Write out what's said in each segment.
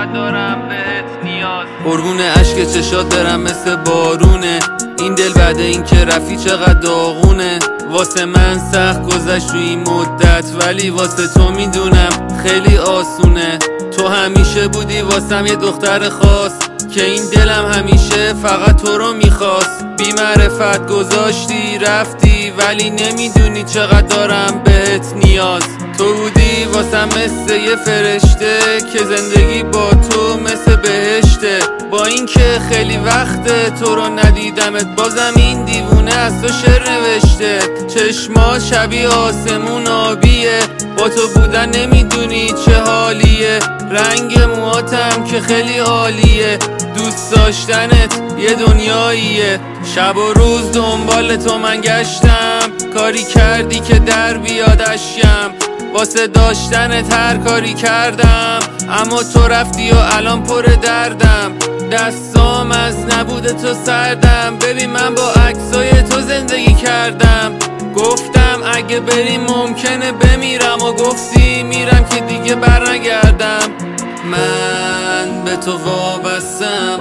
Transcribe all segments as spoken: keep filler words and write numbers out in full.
چقدر دارم بهت نیاز. قربون عشق چشات برم مثل بارونه، این دل بعد این که رفی چقدر داغونه. واسه من سخت گذشت روی این مدت، ولی واسه تو میدونم خیلی آسونه. تو همیشه بودی واسم یه دختر خاص، که این دلم همیشه فقط تو رو میخواست. بی معرفت گذاشتی رفتی، ولی نمیدونی چقدر دارم بهت نیاز. تو بودی واسم مثل یه فرشته، که زندگی با تو مثل بهشته. با اینکه خیلی وقته تو رو ندیدمت، بازم این دیوونه از تو شعر نوشته. چشما شبیه آسمون آبیه، با تو بودن نمیدونی چه حالیه. رنگ موهاتم که خیلی عالیه، دوست داشتنت یه دنیاییه. شب و روز دنبال تو من گشتم، کاری کردی که در بیاد اشکم. واسه داشتنت هر کاری کردم، اما تو رفتی و الان پر دردم. دستام از نبود تو سردم، ببین من با عکسای تو زندگی کردم. گفتم اگه بریم ممکنه بمیرم، و گفتی میرم که دیگه برنگردم. من به تو وابستم،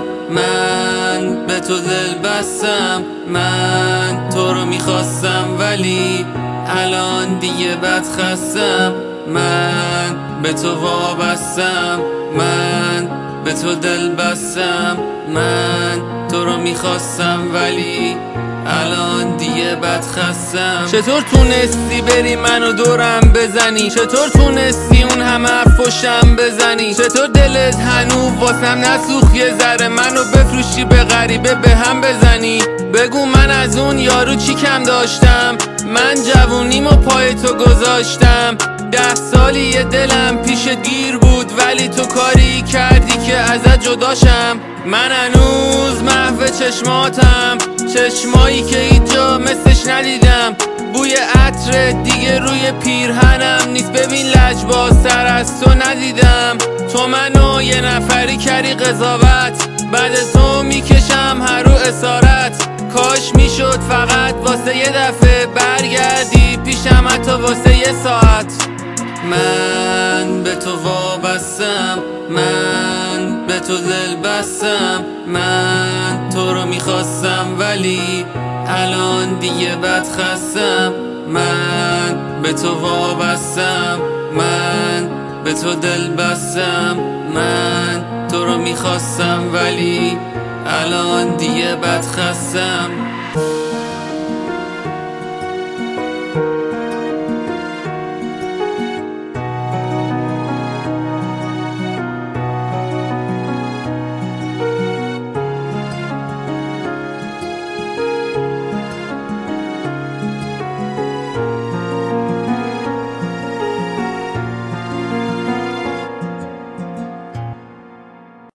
من به تو دل بستم. من تو رو میخواستم ولی الان دیگه بد خستم. من به تو وابستم، من به تو دل بستم. من تو رو میخواستم ولی الان دیگه بد خستم. چطور تونستی بری منو دورم بزنی؟ چطور تونستی اون همه حرفشم بزنی؟ چطور دلت هنوز واسم نسوخت یه ذره، منو بفروشی به غریبه به هم بزنی؟ بگو من از اون یارو چی کم داشتم؟ من جوونیمو پای تو گذاشتم. ده سالی یه دلم پیش دیر بود، ولی تو کاری کردی که ازت جداشم. من هنوز محو چشماتم، چشمایی که هیچ جا مثلش ندیدم. بوی عطر دیگه روی پیرهنم نیست، ببین لجباز سر از تو ندیدم. تو منو یه نفری کردی قضاوت، بعد تو میکشم هر رو اسارت. کاش میشد فقط واسه یه دفعه برگردی پیشم، حتی واسه یه ساعت. من به تو وابستم، من به تو دل بستم. من تو رو میخواستم ولی الان دیگه بد خستم. من به تو وابستم، من به تو دل بستم. من تو رو میخواستم ولی الان دیگه بد خستم.